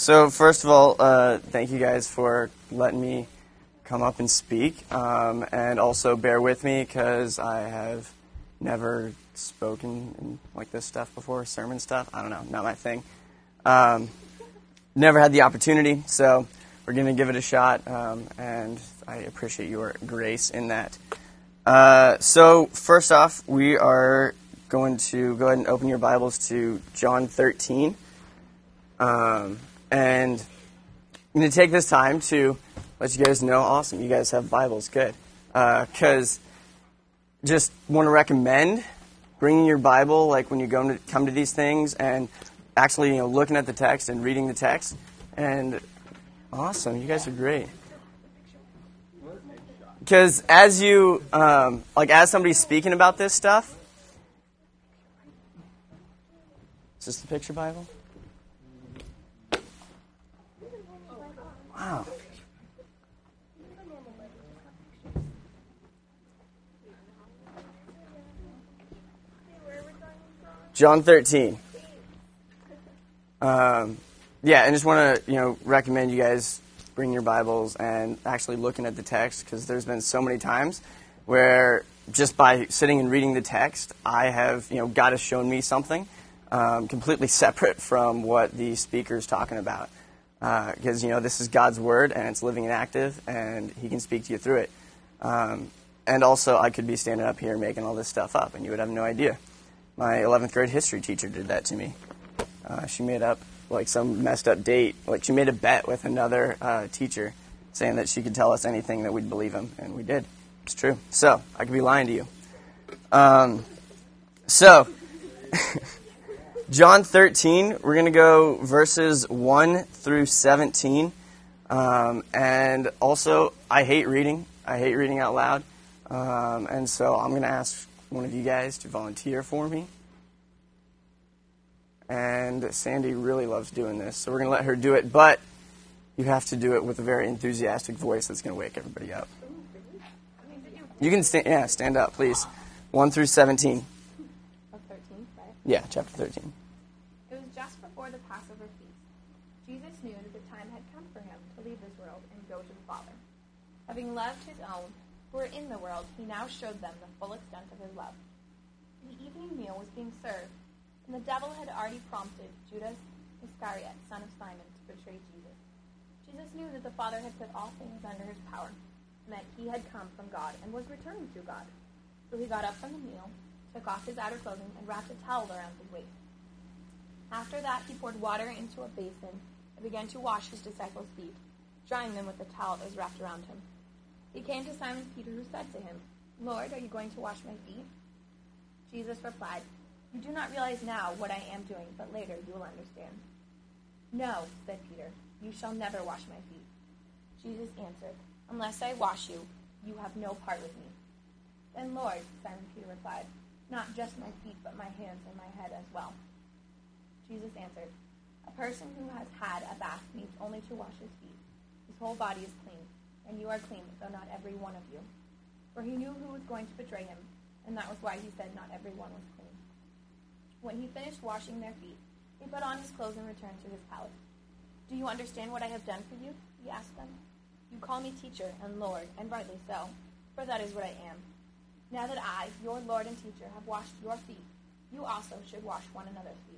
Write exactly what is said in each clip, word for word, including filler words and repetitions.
So first of all, uh, thank you guys for letting me come up and speak, um, and also bear with me because I have never spoken in, like this stuff before, sermon stuff. I don't know, not my thing. Um, never had the opportunity, so we're going to give it a shot, um, and I appreciate your grace in that. Uh, so first off, we are going to go ahead and open your Bibles to John thirteen. Um, and I'm going to take this time to let you guys know, awesome, you guys have Bibles, good. Because uh, just want to recommend bringing your Bible, like when you go to come to these things, and actually, you know, looking at the text and reading the text. And awesome, you guys are great. Because as you, um, like as somebody's speaking about this stuff, is this the picture Bible? Wow. John thirteen. Um, yeah, and just want to, you know, recommend you guys bring your Bibles and actually looking at the text, because there's been so many times where just by sitting and reading the text, I have, you know, God has shown me something um, completely separate from what the speaker's talking about. Because, uh, you know, this is God's Word, and it's living and active, and He can speak to you through it. Um, and also, I could be standing up here making all this stuff up, and you would have no idea. My eleventh grade history teacher did that to me. Uh, she made up, like, some messed up date. Like, she made a bet with another uh, teacher saying that she could tell us anything that we'd believe him, and we did. It's true. So, I could be lying to you. Um, so... John thirteen, we're going to go verses one through seventeen. Um, and also, I hate reading. I hate reading out loud. Um, and so I'm going to ask one of you guys to volunteer for me. And Sandy really loves doing this, so we're going to let her do it. But you have to do it with a very enthusiastic voice that's going to wake everybody up. You can stand, yeah, stand up, please. one through seventeen. thirteen, right? Yeah, chapter thirteen. It was just before the Passover feast. Jesus knew that the time had come for him to leave this world and go to the Father. Having loved his own who were in the world, he now showed them the full extent of his love. The evening meal was being served, and the devil had already prompted Judas Iscariot, son of Simon, to betray Jesus. Jesus knew that the Father had put all things under his power, and that he had come from God and was returning to God. So he got up from the meal, took off his outer clothing, and wrapped a towel around his waist. After that, he poured water into a basin and began to wash his disciples' feet, drying them with the towel that was wrapped around him. He came to Simon Peter, who said to him, "Lord, are you going to wash my feet?" Jesus replied, "You do not realize now what I am doing, but later you will understand." "No," said Peter, "you shall never wash my feet." Jesus answered, "Unless I wash you, you have no part with me." "Then, Lord," Simon Peter replied, "not just my feet, but my hands and my head as well." Jesus answered, "A person who has had a bath needs only to wash his feet. His whole body is clean, and you are clean, though not every one of you." For he knew who was going to betray him, and that was why he said not every one was clean. When he finished washing their feet, he put on his clothes and returned to his palace. "Do you understand what I have done for you?" he asked them. "You call me teacher and Lord, and rightly so, for that is what I am. Now that I, your Lord and teacher, have washed your feet, you also should wash one another's feet.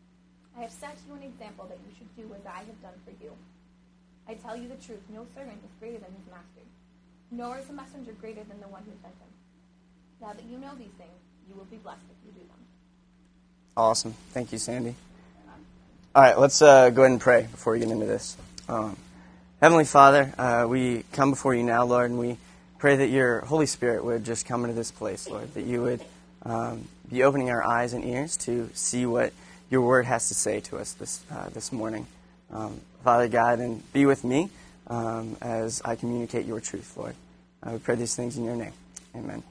I have set you an example that you should do as I have done for you. I tell you the truth, no servant is greater than his master, nor is a messenger greater than the one who sent him. Now that you know these things, you will be blessed if you do them." Awesome. Thank you, Sandy. All right, let's uh, go ahead and pray before we get into this. Um, Heavenly Father, uh, we come before you now, Lord, and we pray that your Holy Spirit would just come into this place, Lord, that you would um, be opening our eyes and ears to see what your word has to say to us this uh, this morning. Um, Father God, and be with me um, as I communicate your truth, Lord. I would pray these things in your name. Amen.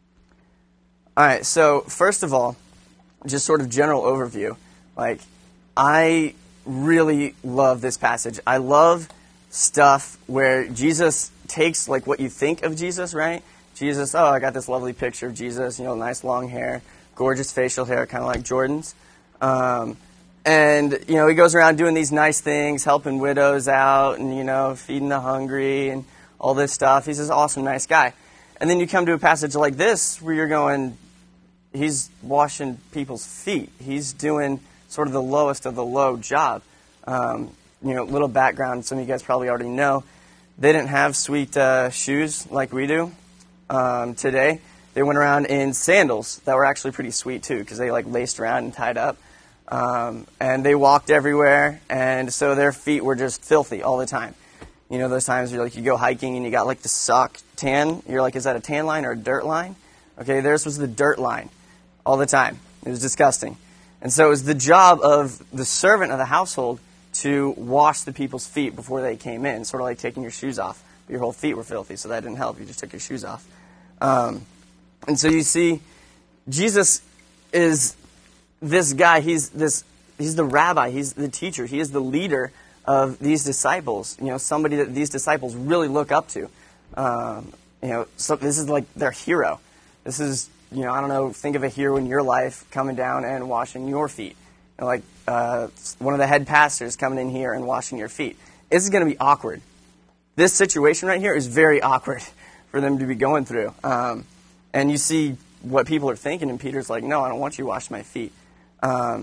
All right, so first of all, just sort of general overview. Like, I really love this passage. I love stuff where Jesus takes, like, what you think of Jesus, right? Jesus, oh, I got this lovely picture of Jesus, you know, nice long hair, gorgeous facial hair, kind of like Jordan's. Um, And, you know, he goes around doing these nice things, helping widows out and, you know, feeding the hungry and all this stuff. He's this awesome, nice guy. And then you come to a passage like this where you're going, he's washing people's feet. He's doing sort of the lowest of the low job. Um, you know, little background, some of you guys probably already know. They didn't have sweet uh, shoes like we do um, today. They went around in sandals that were actually pretty sweet too, because they like laced around and tied up. Um, and they walked everywhere, and so their feet were just filthy all the time. You know, those times where like you go hiking and you got like the sock tan. You're like, is that a tan line or a dirt line? Okay, theirs was the dirt line all the time. It was disgusting. And so it was the job of the servant of the household to wash the people's feet before they came in, sort of like taking your shoes off. But your whole feet were filthy, so that didn't help. You just took your shoes off. Um, and so you see, Jesus is this guy. He's this. He's the rabbi. He's the teacher. He is the leader of these disciples. You know, somebody that these disciples really look up to. Um, you know, so this is like their hero. This is, you know, I don't know. Think of a hero in your life coming down and washing your feet. You know, like uh, one of the head pastors coming in here and washing your feet. This is going to be awkward. This situation right here is very awkward for them to be going through. Um, and you see what people are thinking, and Peter's like, no, I don't want you to wash my feet. Um,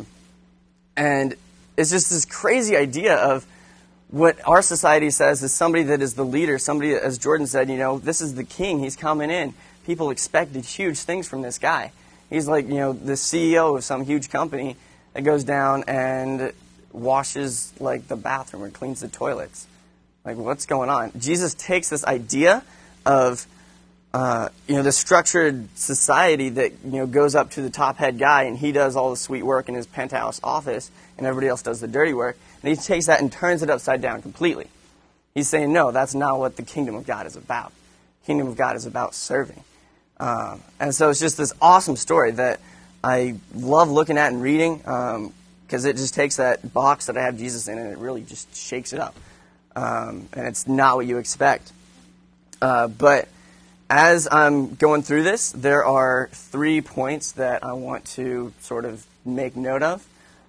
and it's just this crazy idea of what our society says is somebody that is the leader, somebody, as Jordan said, you know, this is the king, he's coming in. People expected huge things from this guy. He's like, you know, the C E O of some huge company that goes down and washes, like, the bathroom or cleans the toilets. Like, what's going on? Jesus takes this idea of, uh, you know, the structured society that, you know, goes up to the top head guy and he does all the sweet work in his penthouse office and everybody else does the dirty work. And he takes that and turns it upside down completely. He's saying, no, that's not what the kingdom of God is about. The kingdom of God is about serving. Um, and so it's just this awesome story that I love looking at and reading because um, it just takes that box that I have Jesus in and it really just shakes it up. Um, and it's not what you expect. Uh, but as I'm going through this, there are three points that I want to sort of make note of.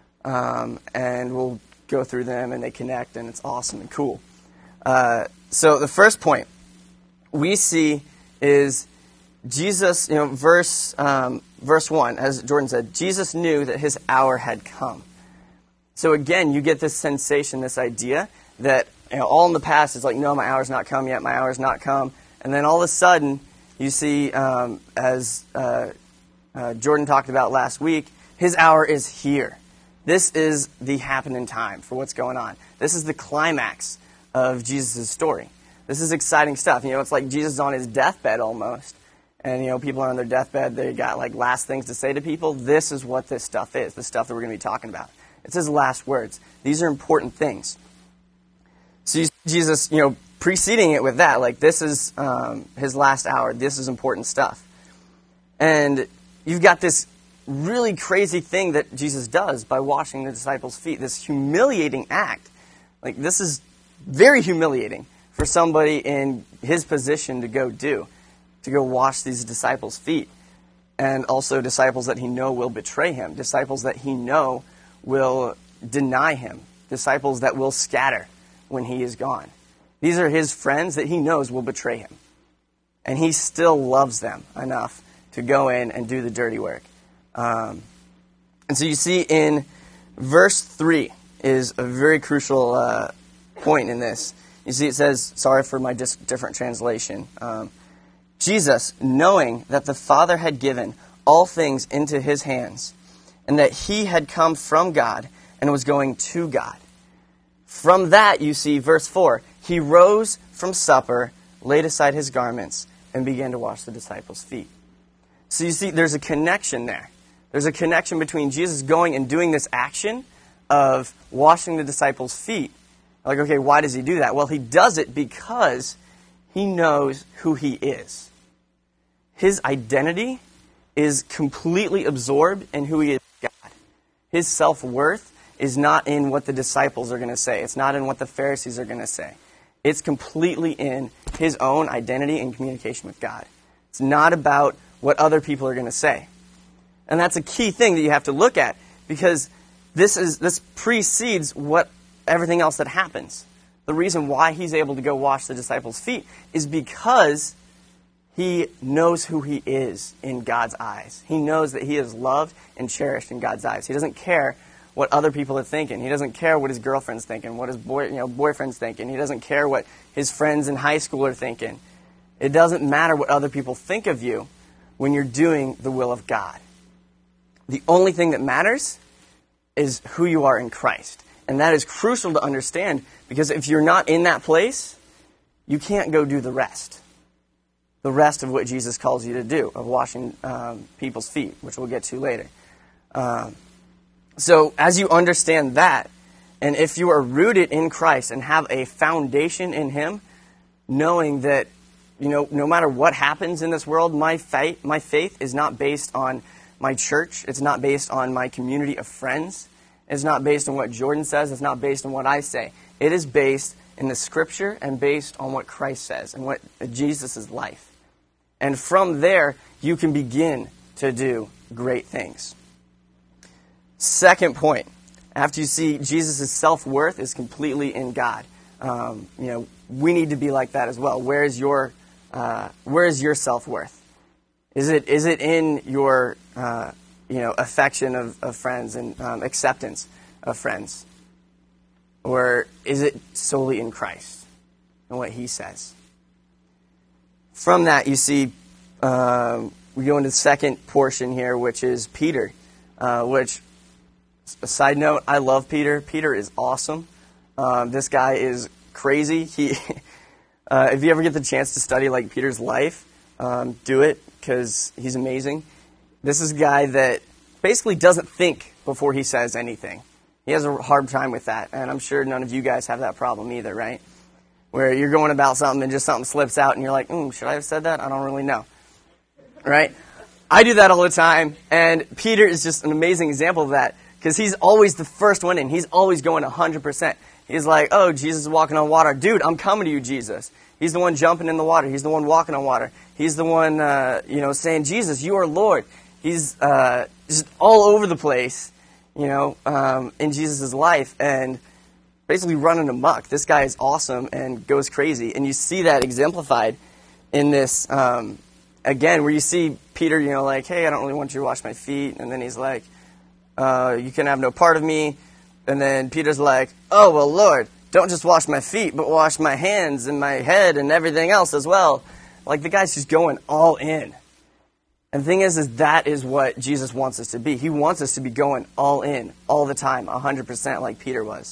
Um, and we'll go through them and they connect and it's awesome and cool. Uh, so the first point we see is Jesus, you know, verse um, verse one, as Jordan said, Jesus knew that his hour had come. So again, you get this sensation, this idea that, you know, all in the past it's like, no, my hour's not come yet, my hour's not come. And then all of a sudden, you see, um, as uh, uh, Jordan talked about last week, his hour is here. This is the happening time for what's going on. This is the climax of Jesus' story. This is exciting stuff. You know, it's like Jesus is on his deathbed almost. And, you know, people are on their deathbed. They got, like, last things to say to people. This is what this stuff is, the stuff that we're going to be talking about. It's his last words. These are important things. So you see Jesus, you know, preceding it with that, like, this is um, his last hour. This is important stuff. And you've got this really crazy thing that Jesus does by washing the disciples' feet, this humiliating act. Like, this is very humiliating for somebody in his position to go do. To go wash these disciples' feet. And also disciples that he know will betray him. Disciples that he know will deny him. Disciples that will scatter when he is gone. These are his friends that he knows will betray him. And he still loves them enough to go in and do the dirty work. Um, and so you see in verse three is a very crucial uh, point in this. You see it says, sorry for my dis- different translation, um, Jesus, knowing that the Father had given all things into his hands, and that he had come from God and was going to God. From that, you see, verse four, he rose from supper, laid aside his garments, and began to wash the disciples' feet. So you see, there's a connection there. There's a connection between Jesus going and doing this action of washing the disciples' feet. Like, okay, why does he do that? Well, he does it because he knows who he is. His identity is completely absorbed in who he is, God. His self-worth is not in what the disciples are going to say. It's not in what the Pharisees are going to say. It's completely in his own identity and communication with God. It's not about what other people are going to say. And that's a key thing that you have to look at, because this is this precedes what everything else that happens. The reason why he's able to go wash the disciples' feet is because he knows who he is in God's eyes. He knows that he is loved and cherished in God's eyes. He doesn't care what other people are thinking. He doesn't care what his girlfriend's thinking, what his boy, you know, boyfriend's thinking. He doesn't care what his friends in high school are thinking. It doesn't matter what other people think of you when you're doing the will of God. The only thing that matters is who you are in Christ. And that is crucial to understand, because if you're not in that place, you can't go do the rest. The rest of what Jesus calls you to do, of washing um, people's feet, which we'll get to later. Um, so as you understand that, and if you are rooted in Christ and have a foundation in Him, knowing that, you know, no matter what happens in this world, my faith, my faith is not based on my church. It's not based on my community of friends. It's not based on what Jordan says. It's not based on what I say. It is based in the Scripture and based on what Christ says and what Jesus' life. And from there, you can begin to do great things. Second point, after you see Jesus' self-worth is completely in God, um, you know, we need to be like that as well. Where is your, uh, where is your self-worth? Is it is it in your uh, you know affection of, of friends and um, acceptance of friends, or is it solely in Christ and what He says? From that, you see, um, we go into the second portion here, which is Peter, uh, which, a side note, I love Peter. Peter is awesome. Um, this guy is crazy. He, uh, if you ever get the chance to study like Peter's life, um, do it, because he's amazing. This is a guy that basically doesn't think before he says anything. He has a hard time with that, and I'm sure none of you guys have that problem either, right? Where you're going about something and just something slips out and you're like, mm, should I have said that? I don't really know. Right? I do that all the time, and Peter is just an amazing example of that, because he's always the first one in. He's always going one hundred percent. He's like, oh, Jesus is walking on water. Dude, I'm coming to you, Jesus. He's the one jumping in the water. He's the one walking on water. He's the one, uh, you know, saying, Jesus, you are Lord. He's uh, just all over the place, you know, um, in Jesus' life, and basically running amok. This guy is awesome and goes crazy. And you see that exemplified in this, um, again, where you see Peter, you know, like, hey, I don't really want you to wash my feet. And then he's like, uh, you can have no part of me. And then Peter's like, oh, well, Lord, don't just wash my feet, but wash my hands and my head and everything else as well. Like, the guy's just going all in. And the thing is, is that is what Jesus wants us to be. He wants us to be going all in, all the time, one hundred percent like Peter was.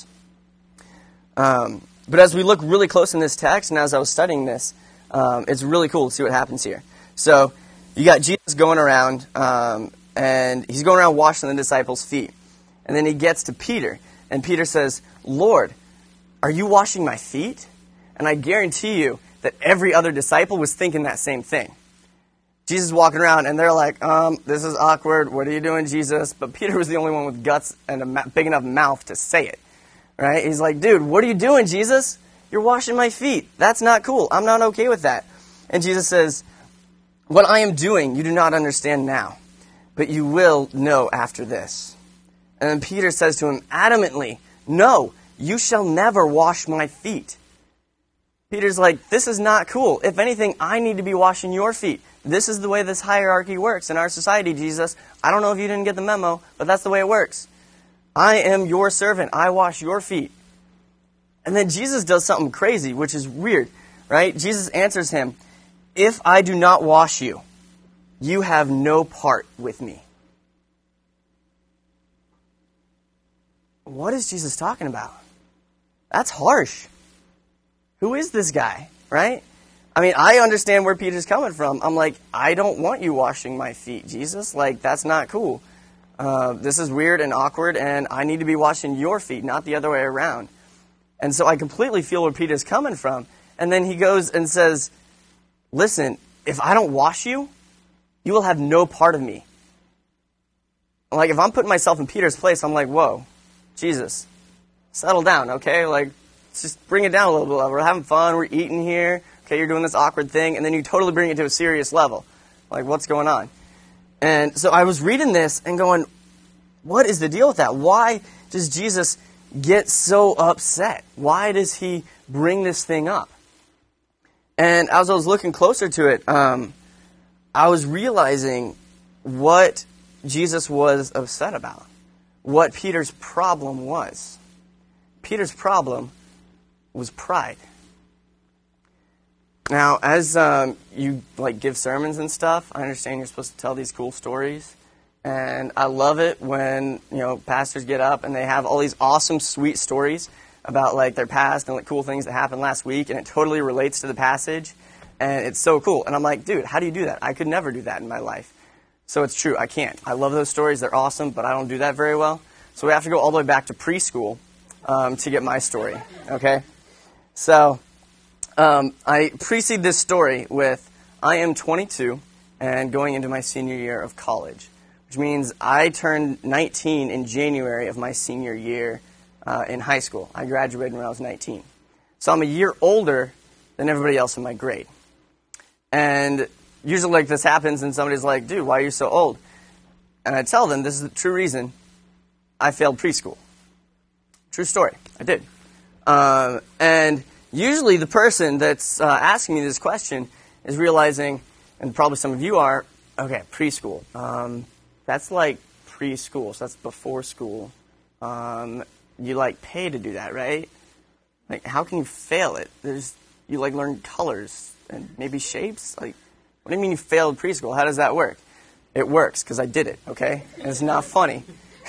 Um, but as we look really close in this text, and as I was studying this, um, it's really cool to see what happens here. So you got Jesus going around, um, and he's going around washing the disciples' feet. And then he gets to Peter, and Peter says, Lord, are you washing my feet? And I guarantee you that every other disciple was thinking that same thing. Jesus is walking around, and they're like, um, this is awkward. What are you doing, Jesus? But Peter was the only one with guts and a ma- big enough mouth to say it. Right? He's like, dude, what are you doing, Jesus? You're washing my feet. That's not cool. I'm not okay with that. And Jesus says, what I am doing, you do not understand now, but you will know after this. And then Peter says to him adamantly, no, you shall never wash my feet. Peter's like, this is not cool. If anything, I need to be washing your feet. This is the way this hierarchy works in our society, Jesus. I don't know if you didn't get the memo, but that's the way it works. I am your servant. I wash your feet. And then Jesus does something crazy, which is weird, right? Jesus answers him, if I do not wash you, you have no part with me. What is Jesus talking about? That's harsh. Who is this guy, right? I mean, I understand where Peter's coming from. I'm like, I don't want you washing my feet, Jesus. Like, that's not cool. Uh, this is weird and awkward, and I need to be washing your feet, not the other way around. And so I completely feel where Peter's coming from. And then he goes and says, listen, if I don't wash you, you will have no part of me. Like, if I'm putting myself in Peter's place, I'm like, whoa, Jesus, settle down, okay? Like, let's just bring it down a little bit. We're having fun, we're eating here, okay, you're doing this awkward thing, and then you totally bring it to a serious level. Like, what's going on? And so I was reading this and going, what is the deal with that? Why does Jesus get so upset? Why does he bring this thing up? And as I was looking closer to it, um, I was realizing what Jesus was upset about, what Peter's problem was. Peter's problem was pride. Now, as um, you like give sermons and stuff, I understand you're supposed to tell these cool stories. And I love it when, you know, pastors get up and they have all these awesome, sweet stories about, like, their past and, like, cool things that happened last week, and it totally relates to the passage, and it's so cool. And I'm like, dude, how do you do that? I could never do that in my life. So it's true, I can't. I love those stories. They're awesome, but I don't do that very well. So we have to go all the way back to preschool um, to get my story, okay? So um, I precede this story with, I am twenty-two and going into my senior year of college, which means I turned nineteen in January of my senior year uh, in high school. I graduated when I was nineteen. So I'm a year older than everybody else in my grade. And usually like this happens and somebody's like, dude, why are you so old? And I tell them, this is the true reason I failed preschool. True story. I did. Um, and usually the person that's uh, asking me this question is realizing, and probably some of you are, okay, preschool. Um, That's like preschool, so that's before school. Um, you like pay to do that, right? Like, how can you fail it? There's you like learn colors and maybe shapes. Like, what do you mean you failed preschool? How does that work? It works because I did it. Okay, and it's not funny.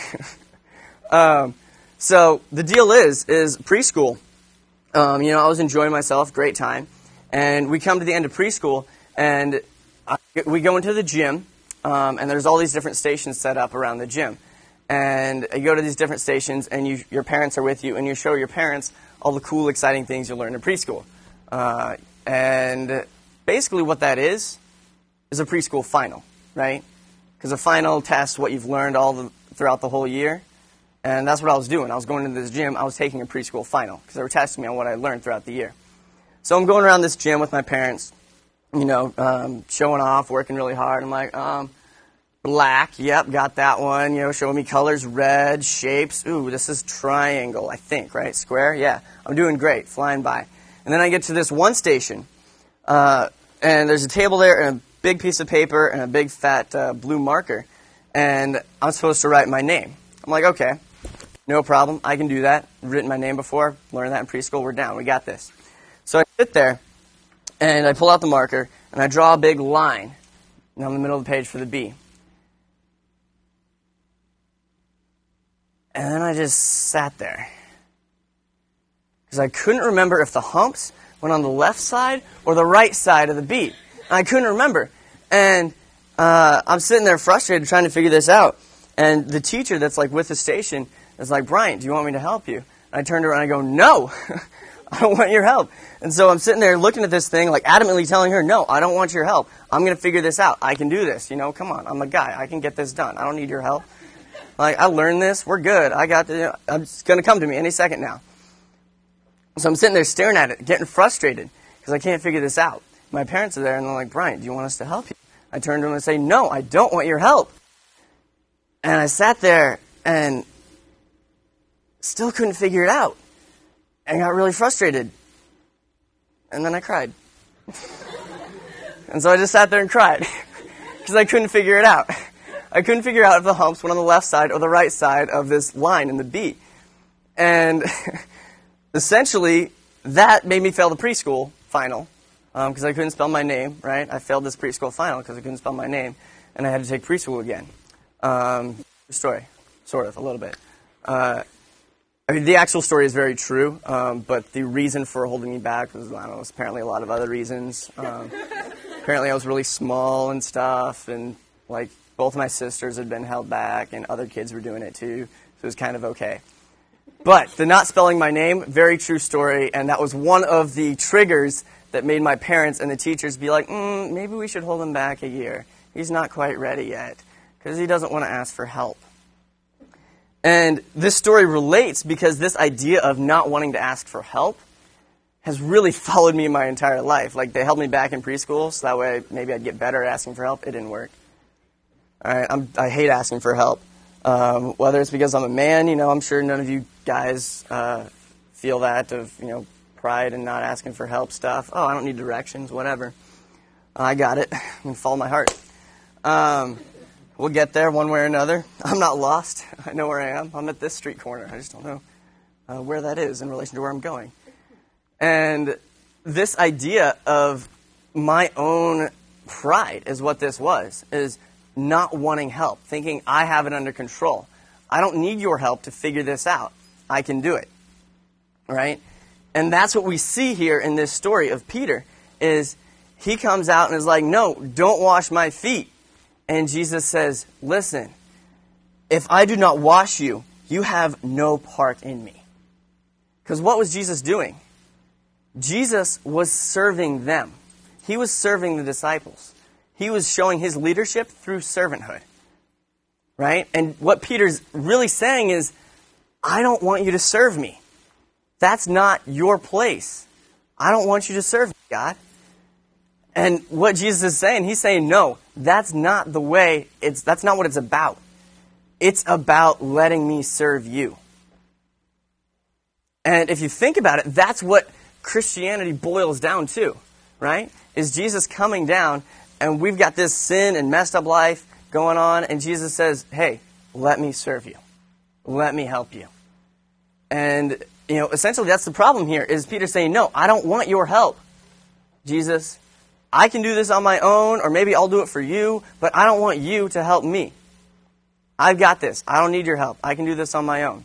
um, so the deal is, is preschool. Um, you know, I was enjoying myself, great time, and we come to the end of preschool, and I, we go into the gym. Um, and there's all these different stations set up around the gym. And you go to these different stations, and you, your parents are with you, and you show your parents all the cool, exciting things you learned in preschool. Uh, and basically what that is, is a preschool final, right? Because a final tests what you've learned all the, throughout the whole year. And that's what I was doing. I was going into this gym, I was taking a preschool final, because they were testing me on what I learned throughout the year. So I'm going around this gym with my parents, you know, um, showing off, working really hard. I'm like, um, black, yep, got that one, you know, showing me colors, red, shapes. Ooh, this is triangle, I think, right? Square, yeah. I'm doing great, flying by. And then I get to this one station, uh, and there's a table there and a big piece of paper and a big fat uh, blue marker, and I'm supposed to write my name. I'm like, okay, no problem, I can do that. I've written my name before, learned that in preschool, we're down, we got this. So I sit there, and I pull out the marker, and I draw a big line down the middle of the page for the B. And then I just sat there. Because I couldn't remember if the humps went on the left side or the right side of the B. And I couldn't remember. And uh, I'm sitting there frustrated trying to figure this out. And the teacher that's like with the station is like, Brian, do you want me to help you? And I turned around and I go, no. I don't want your help. And so I'm sitting there looking at this thing, like adamantly telling her, no, I don't want your help. I'm going to figure this out. I can do this. You know, come on. I'm a guy. I can get this done. I don't need your help. Like, I learned this. We're good. I got the, it's going to come to me any second now. So I'm sitting there staring at it, getting frustrated because I can't figure this out. My parents are there and they're like, Brian, do you want us to help you? I turn to them and say, no, I don't want your help. And I sat there and still couldn't figure it out. And got really frustrated. And then I cried. And so I just sat there and cried. Because I couldn't figure it out. I couldn't figure out if the humps went on the left side or the right side of this line in the B. And essentially, that made me fail the preschool final. Because um, I couldn't spell my name, right? I failed this preschool final because I couldn't spell my name. And I had to take preschool again. Um, story. Sort of, a little bit. Uh, I mean, the actual story is very true, um, but the reason for holding me back was, I don't know, was apparently a lot of other reasons. Um, apparently I was really small and stuff, and, like, both my sisters had been held back, and other kids were doing it too, so it was kind of okay. But the not spelling my name, very true story, and that was one of the triggers that made my parents and the teachers be like, mm, maybe we should hold him back a year. He's not quite ready yet, because he doesn't want to ask for help. And this story relates because this idea of not wanting to ask for help has really followed me my entire life. Like, they held me back in preschool, so that way maybe I'd get better at asking for help. It didn't work. All right, I'm, I hate asking for help. Um, whether it's because I'm a man, you know, I'm sure none of you guys uh, feel that of, you know, pride and not asking for help stuff. Oh, I don't need directions, whatever. I got it. I mean, follow my heart. Um, we'll get there one way or another. I'm not lost. I know where I am. I'm at this street corner. I just don't know uh, where that is in relation to where I'm going. And this idea of my own pride is what this was, is not wanting help, thinking I have it under control. I don't need your help to figure this out. I can do it. Right? And that's what we see here in this story of Peter, is he comes out and is like, no, don't wash my feet. And Jesus says, listen, if I do not wash you, you have no part in me. Because what was Jesus doing? Jesus was serving them. He was serving the disciples. He was showing his leadership through servanthood. Right? And what Peter's really saying is, I don't want you to serve me. That's not your place. I don't want you to serve me, God. And what Jesus is saying, he's saying, no, that's not the way, it's that's not what it's about. It's about letting me serve you. And if you think about it, that's what Christianity boils down to, right? Is Jesus coming down, and we've got this sin and messed up life going on, and Jesus says, hey, let me serve you. Let me help you. And, you know, essentially that's the problem here, is Peter saying, no, I don't want your help, Jesus. I can do this on my own, or maybe I'll do it for you, but I don't want you to help me. I've got this. I don't need your help. I can do this on my own.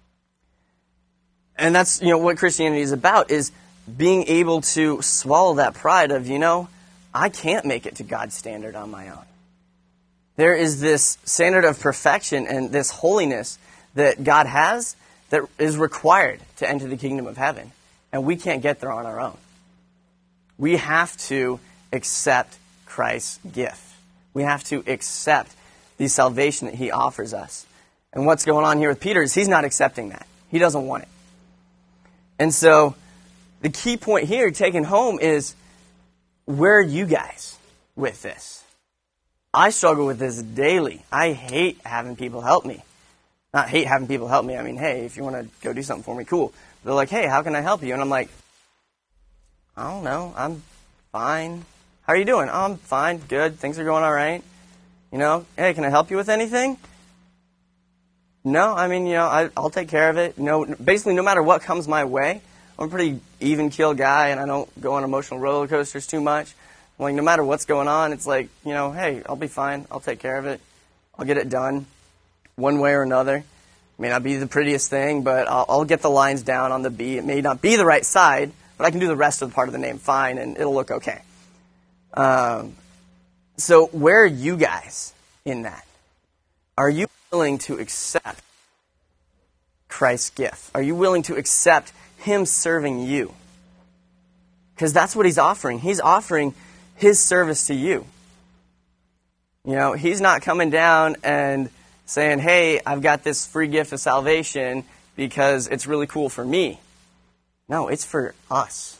And that's, you know, what Christianity is about, is being able to swallow that pride of, you know, I can't make it to God's standard on my own. There is this standard of perfection and this holiness that God has that is required to enter the kingdom of heaven. And we can't get there on our own. We have to accept Christ's gift. We have to accept the salvation that he offers us. And what's going on here with Peter is he's not accepting that. He doesn't want it. And so the key point here taken home is, where are you guys with this? I struggle with this daily. I hate having people help me. Not hate having people help me. I mean, hey, if you want to go do something for me, cool. They're like, hey, how can I help you? And I'm like, I don't know. I'm fine. How are you doing? Oh, I'm fine. Good. Things are going all right. You know, hey, can I help you with anything? No, I mean, you know, I, I'll take care of it. You know, basically, no matter what comes my way, I'm a pretty even-keel guy, and I don't go on emotional roller coasters too much. Like, no matter what's going on, it's like, you know, hey, I'll be fine. I'll take care of it. I'll get it done one way or another. It may not be the prettiest thing, but I'll, I'll get the lines down on the B. It may not be the right side, but I can do the rest of the part of the name fine, and it'll look okay. Um, so where are you guys in that? Are you willing to accept Christ's gift? Are you willing to accept him serving you? Because that's what he's offering. He's offering his service to you. You know, he's not coming down and saying, hey, I've got this free gift of salvation because it's really cool for me. No, it's for us.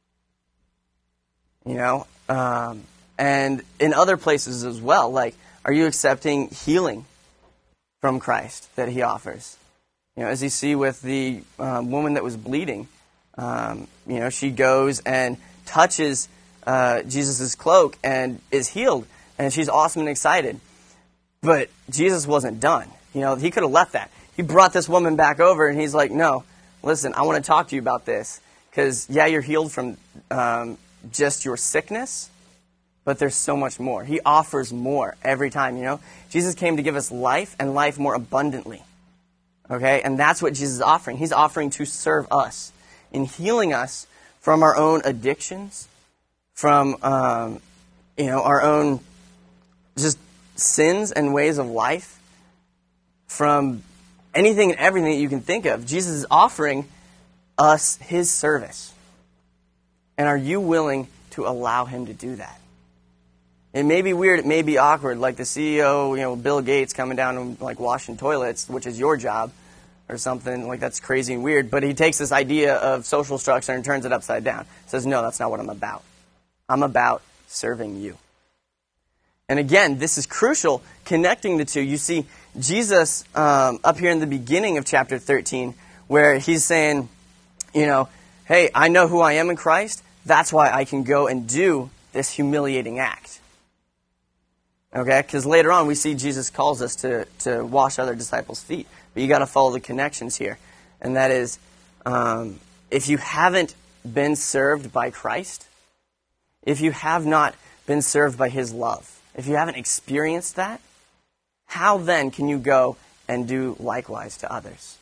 You know, um, and in other places as well, like, are you accepting healing from Christ that he offers? You know, as you see with the um, woman that was bleeding, um, you know, she goes and touches uh, Jesus' cloak and is healed, and she's awesome and excited. But Jesus wasn't done. You know, he could have left that. He brought this woman back over, and he's like, no, listen, I want to talk to you about this, because, yeah, you're healed from um, just your sickness, but there's so much more. He offers more every time, you know. Jesus came to give us life, and life more abundantly. Okay? And that's what Jesus is offering. He's offering to serve us in healing us from our own addictions, from, um, you know, our own just sins and ways of life, from anything and everything that you can think of. Jesus is offering us his service. And are you willing to allow him to do that? It may be weird, it may be awkward, like the C E O, you know, Bill Gates coming down and like washing toilets, which is your job, or something, like that's crazy and weird. But he takes this idea of social structure and turns it upside down. Says, no, that's not what I'm about. I'm about serving you. And again, this is crucial, connecting the two. You see, Jesus, um, up here in the beginning of chapter thirteen, where he's saying, you know, hey, I know who I am in Christ. That's why I can go and do this humiliating act. Okay? Because later on we see Jesus calls us to, to wash other disciples' feet. But you got to follow the connections here. And that is, um, if you haven't been served by Christ, if you have not been served by his love, if you haven't experienced that, how then can you go and do likewise to others?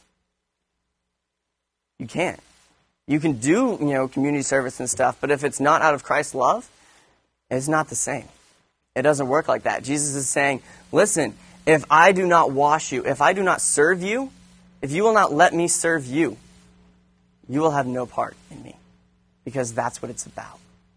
You can't. You can do, you know, community service and stuff, but if it's not out of Christ's love, it's not the same. It doesn't work like that. Jesus is saying, listen, if I do not wash you, if I do not serve you, if you will not let me serve you, you will have no part in me, because that's what it's about.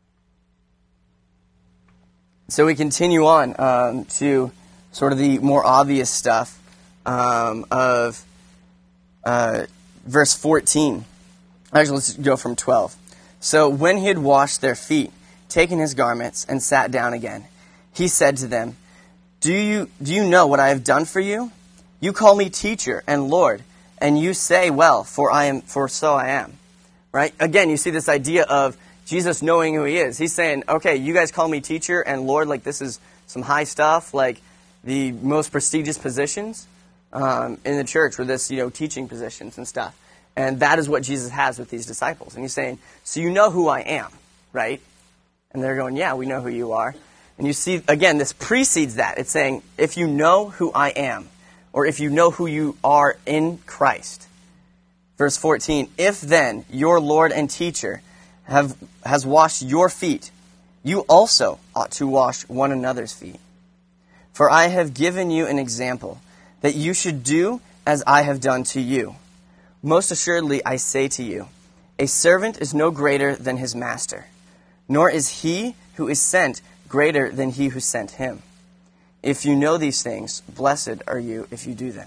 So we continue on um, to sort of the more obvious stuff um, of uh, verse fourteen. Actually, let's go from twelve. So when he had washed their feet, taken his garments, and sat down again, he said to them, Do you do you know what I have done for you? You call me teacher and Lord, and you say, well, for I am, for so I am. Right? Again, you see this idea of Jesus knowing who he is. He's saying, okay, you guys call me teacher and Lord, like this is some high stuff, like the most prestigious positions um, in the church were this, you know, teaching positions and stuff. And that is what Jesus has with these disciples. And he's saying, so you know who I am, right? And they're going, yeah, we know who you are. And you see, again, this precedes that. It's saying, if you know who I am, or if you know who you are in Christ. Verse fourteen, if then your Lord and teacher have has washed your feet, you also ought to wash one another's feet. For I have given you an example, that you should do as I have done to you. Most assuredly I say to you, a servant is no greater than his master, nor is he who is sent greater than he who sent him. If you know these things, blessed are you if you do them.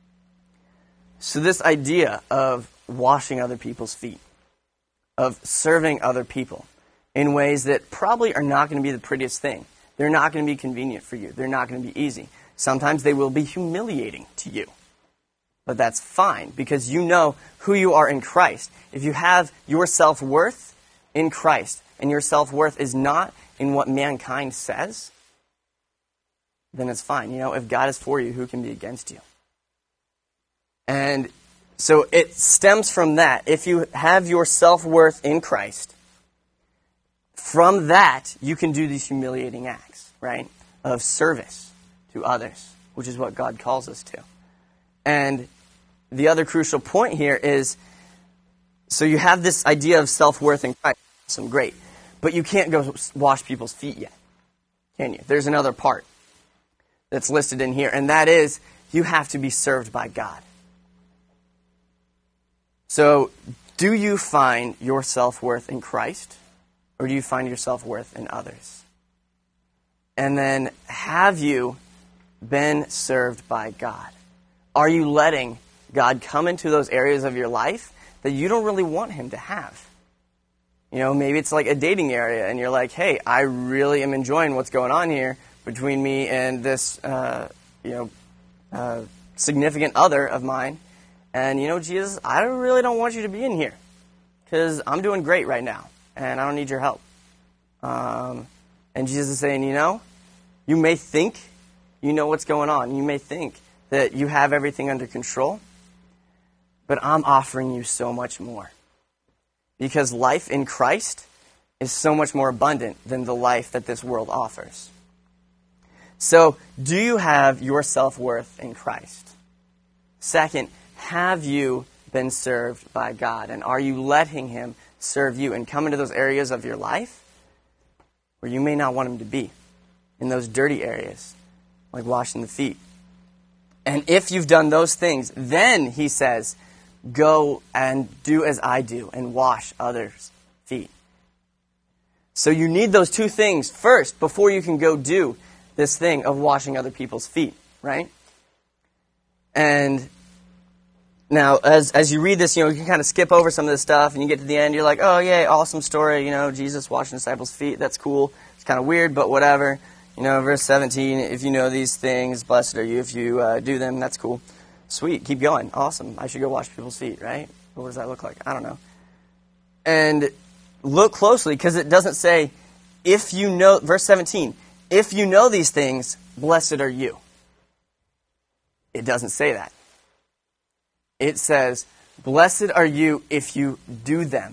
So this idea of washing other people's feet, of serving other people in ways that probably are not going to be the prettiest thing. They're not going to be convenient for you. They're not going to be easy. Sometimes they will be humiliating to you. But that's fine, because you know who you are in Christ. If you have your self-worth in Christ, and your self-worth is not in what mankind says, then it's fine. You know, if God is for you, who can be against you? And so it stems from that. If you have your self-worth in Christ, from that, you can do these humiliating acts, right, of service to others, which is what God calls us to. And the other crucial point here is, so you have this idea of self-worth in Christ. Awesome, great. But you can't go wash people's feet yet, can you? There's another part that's listed in here, and that is you have to be served by God. So, do you find your self-worth in Christ, or do you find your self-worth in others? And then, have you been served by God? Are you letting God come into those areas of your life that you don't really want him to have? You know, maybe it's like a dating area, and you're like, hey, I really am enjoying what's going on here between me and this, uh, you know, uh, significant other of mine. And, you know, Jesus, I really don't want you to be in here because I'm doing great right now, and I don't need your help. Um, and Jesus is saying, you know, you may think you know what's going on. You may think that you have everything under control, but I'm offering you so much more. Because life in Christ is so much more abundant than the life that this world offers. So, do you have your self-worth in Christ? Second, have you been served by God? And are you letting him serve you and come into those areas of your life where you may not want him to be? In those dirty areas, like washing the feet. And if you've done those things, then he says, go and do as I do and wash others' feet. So you need those two things first before you can go do this thing of washing other people's feet, right? And now, as as you read this, you know, you can kind of skip over some of this stuff, and you get to the end, you're like, oh, yay, awesome story, you know, Jesus washing disciples' feet, that's cool. It's kind of weird, but whatever. You know, verse seventeen, if you know these things, blessed are you. If you uh, do them, that's cool. Sweet, keep going. Awesome. I should go wash people's feet, right? What does that look like? I don't know. And look closely, because it doesn't say, if you know, verse seventeen, if you know these things, blessed are you. It doesn't say that. It says, blessed are you if you do them.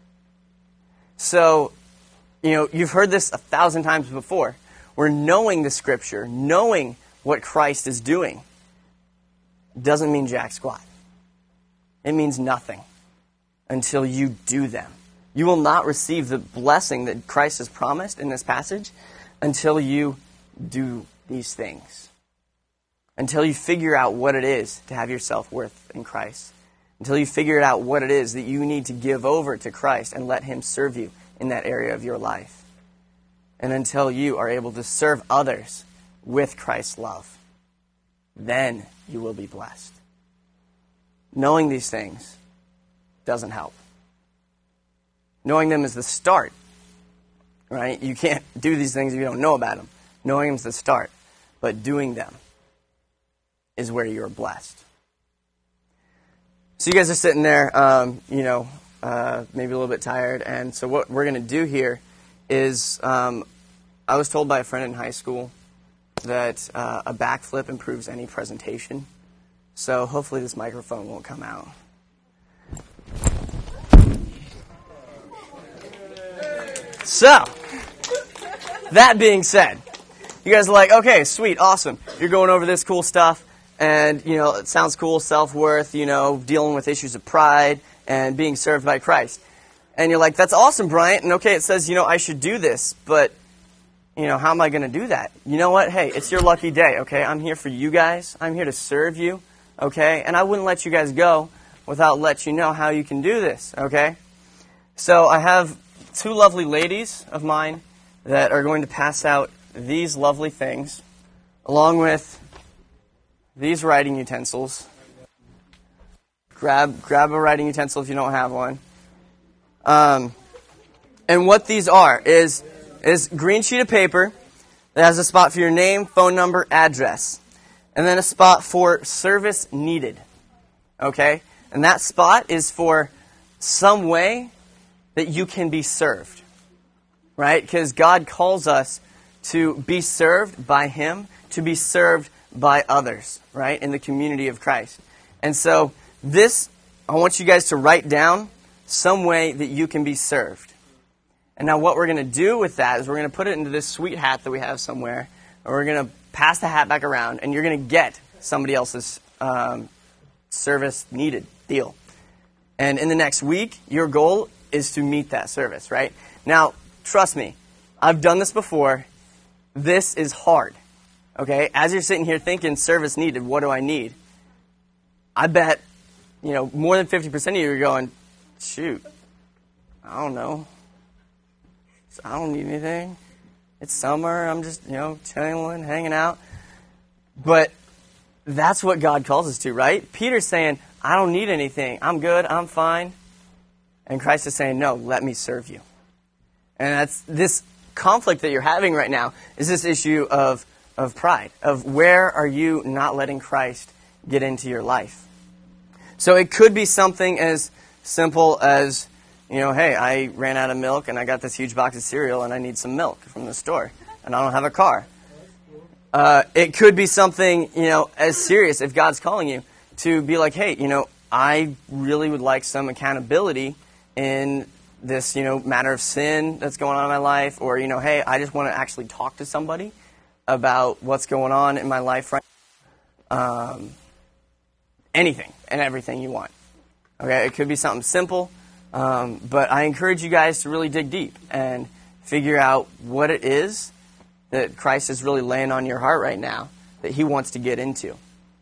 So, you know, you've heard this a thousand times before. We're knowing the Scripture, knowing what Christ is doing, doesn't mean jack squat. It means nothing until you do them. You will not receive the blessing that Christ has promised in this passage until you do these things. Until you figure out what it is to have your self-worth in Christ. Until you figure out what it is that you need to give over to Christ and let Him serve you in that area of your life. And until you are able to serve others with Christ's love, then you will be blessed. Knowing these things doesn't help. Knowing them is the start, right? You can't do these things if you don't know about them. Knowing them is the start, but doing them is where you're blessed. So you guys are sitting there, um, you know, uh, maybe a little bit tired, and so what we're going to do here is, um, I was told by a friend in high school that uh, a backflip improves any presentation. So hopefully this microphone won't come out. So, that being said, you guys are like, okay, sweet, awesome. You're going over this cool stuff, and, you know, it sounds cool, self-worth, you know, dealing with issues of pride, and being served by Christ. And you're like, that's awesome, Bryant, and okay, it says, you know, I should do this, but, you know, how am I going to do that? You know what? Hey, it's your lucky day, okay? I'm here for you guys. I'm here to serve you, okay? And I wouldn't let you guys go without letting you know how you can do this, okay? So I have two lovely ladies of mine that are going to pass out these lovely things, along with these writing utensils. Grab, grab a writing utensil if you don't have one. Um, and what these are is... is green sheet of paper that has a spot for your name, phone number, address. And then a spot for service needed. Okay? And that spot is for some way that you can be served. Right? Because God calls us to be served by Him, to be served by others, right? In the community of Christ. And so this, I want you guys to write down some way that you can be served. And now what we're going to do with that is we're going to put it into this sweet hat that we have somewhere, and we're going to pass the hat back around, and you're going to get somebody else's um, service needed deal. And in the next week, your goal is to meet that service, right? Now, trust me, I've done this before. This is hard, okay? As you're sitting here thinking service needed, what do I need? I bet, you know, more than fifty percent of you are going, shoot, I don't know. I don't need anything. It's summer. I'm just, you know, chilling, hanging out. But that's what God calls us to, right? Peter's saying, I don't need anything. I'm good. I'm fine. And Christ is saying, no, let me serve you. And that's this conflict that you're having right now is this issue of, of pride, of where are you not letting Christ get into your life? So it could be something as simple as, you know, hey, I ran out of milk and I got this huge box of cereal and I need some milk from the store and I don't have a car. Uh, it could be something, you know, as serious if God's calling you to be like, hey, you know, I really would like some accountability in this, you know, matter of sin that's going on in my life, or, you know, hey, I just want to actually talk to somebody about what's going on in my life right now. Um, anything and everything you want. Okay, it could be something simple. Um, but I encourage you guys to really dig deep and figure out what it is that Christ is really laying on your heart right now that He wants to get into.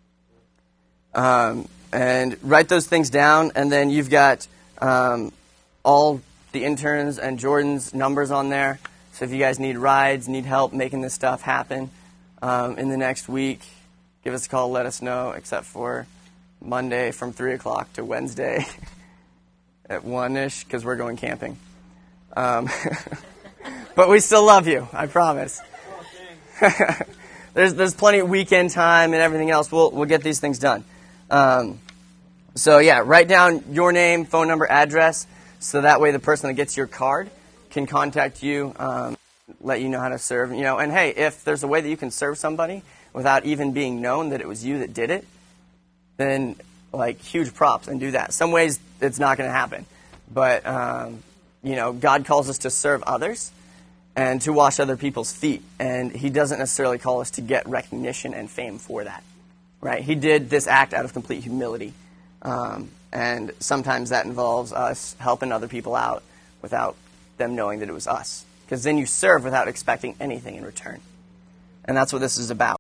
Um, and write those things down, and then you've got um, all the interns and Jordan's numbers on there. So if you guys need rides, need help making this stuff happen um, in the next week, give us a call, let us know, except for Monday from three o'clock to Wednesday at one-ish, because we're going camping. Um, but we still love you, I promise. there's there's plenty of weekend time and everything else. We'll we'll get these things done. Um, so yeah, write down your name, phone number, address, so that way the person that gets your card can contact you, um, let you know how to serve. You know, and hey, if there's a way that you can serve somebody without even being known that it was you that did it, then like huge props and do that. Some ways it's not going to happen, but um, you know, God calls us to serve others and to wash other people's feet, and He doesn't necessarily call us to get recognition and fame for that, right? He did this act out of complete humility, um, and sometimes that involves us helping other people out without them knowing that it was us, because then you serve without expecting anything in return, and that's what this is about.